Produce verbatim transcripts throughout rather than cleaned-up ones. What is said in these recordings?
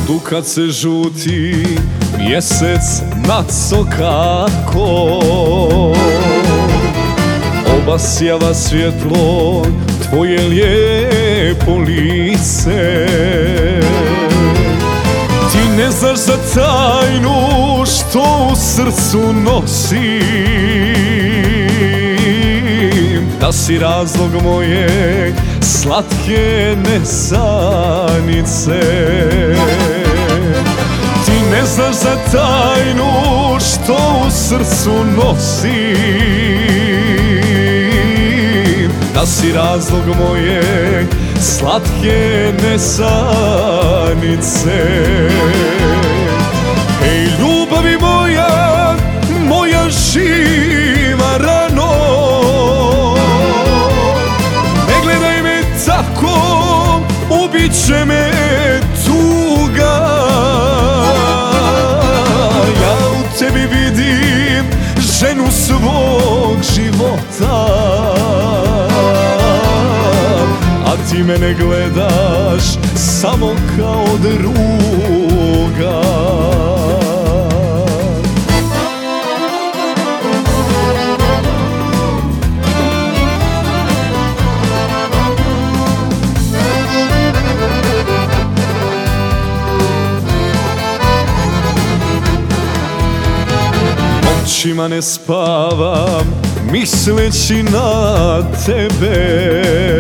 ludu kad se žuti mjesec nad sokakom obasjava svjetlo tvoje lijepo lice. Ti ne znaš za tajnu što u srcu nosim, da si razlog moje slatke nesanice. Ti ne znaš za tajnu što u srcu nosim, da si razlog moje slatke nesanice. Ej, ljubavi moja, moja živa rano, ne gledaj me tako, ubit će me tuga. Ja u tebi vidim ženu svog života, a ti mene gledaš samo kao druga. Noćima ne spavam misleći na tebe,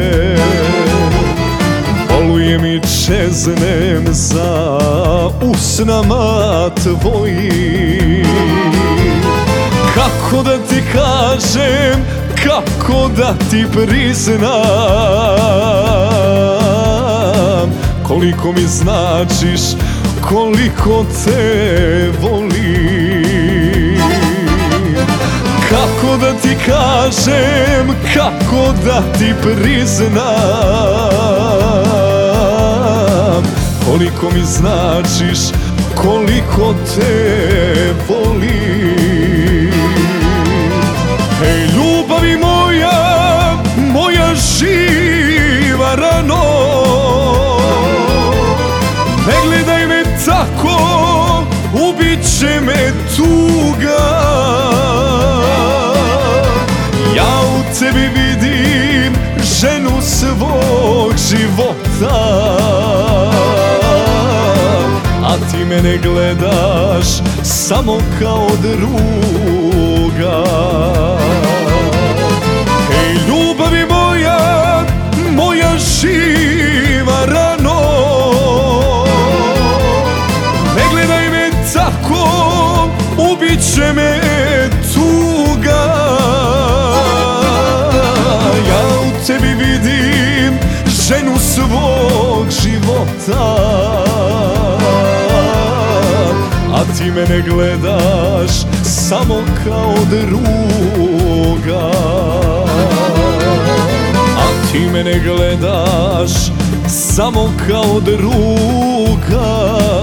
bolujem i čeznem za usnama tvojim. Kako da ti kažem, kako da ti priznam koliko mi značiš, koliko te volim. Kako da ti kažem, kako da ti priznam koliko mi značiš, koliko te volim. Ej, ljubavi moja, moja živa rano, ne gledaj me tako, ubit će me tuga. Ja u tebi vidim ženu svog života, a ti mene gledaš samo kao druga. Ej, ljubavi moja, moja živa rano, ne gledaj me tako, ubit će me tuga. Ja u tebi vidim ženu svog života, a ti mene gledaš samo kao druga. A ti mene gledaš samo kao druga.